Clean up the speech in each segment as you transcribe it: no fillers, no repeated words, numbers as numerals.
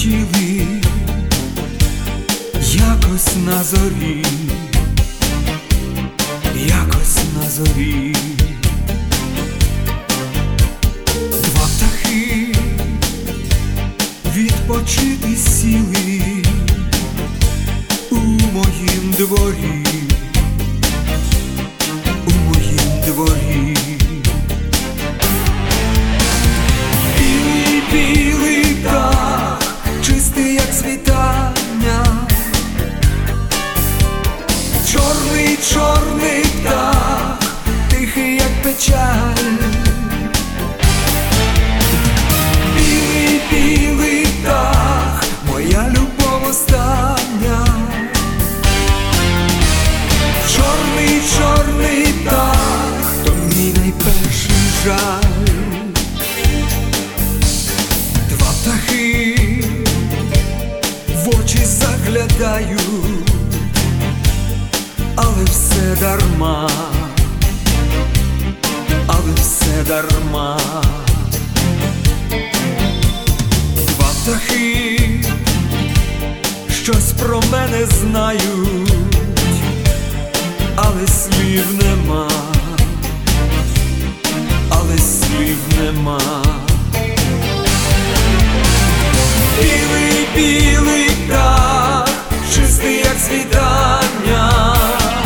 летіли якось на зорі, якось на зорі. Два птахи відпочити сіли у моїм дворі, у моїм дворі. Білий, білий птах, чистий, як світання, чорний, чорний птах, тихий, як печаль. Білий, білий птах, моя любов остання. Чорний, чорний птах, то мій найперший жаль. Два птахи в очі заглядають, але все дарма, але все дарма. Два птахи щось про мене знають, але слів нема, але слів нема. Білий, білий птах, чистий, як світання,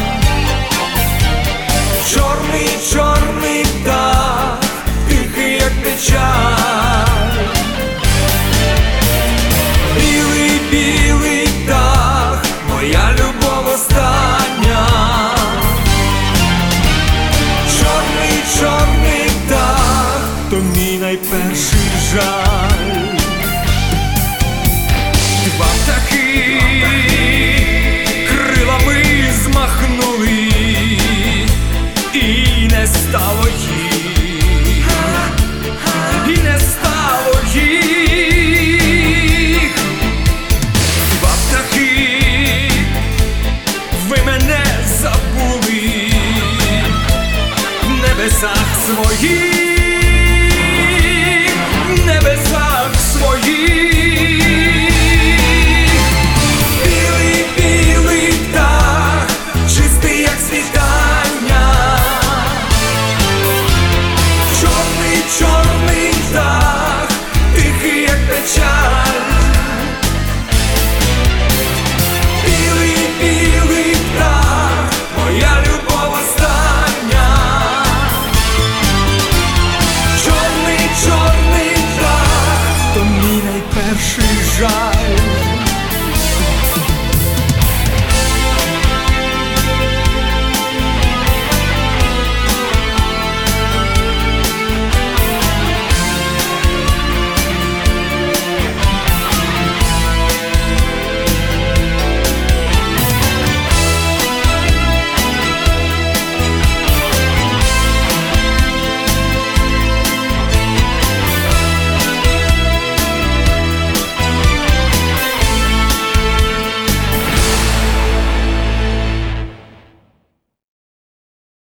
чорний, чорний птах, тихий, як печаль. Білий, білий птах, моя любов остання. Чорний, чорний птах, то мій найперший жаль. Два птахи крилами змахнули, і не стало їх, і не стало їх. Два птахи, ви мене забули в небесах своїх, в небесах своїх.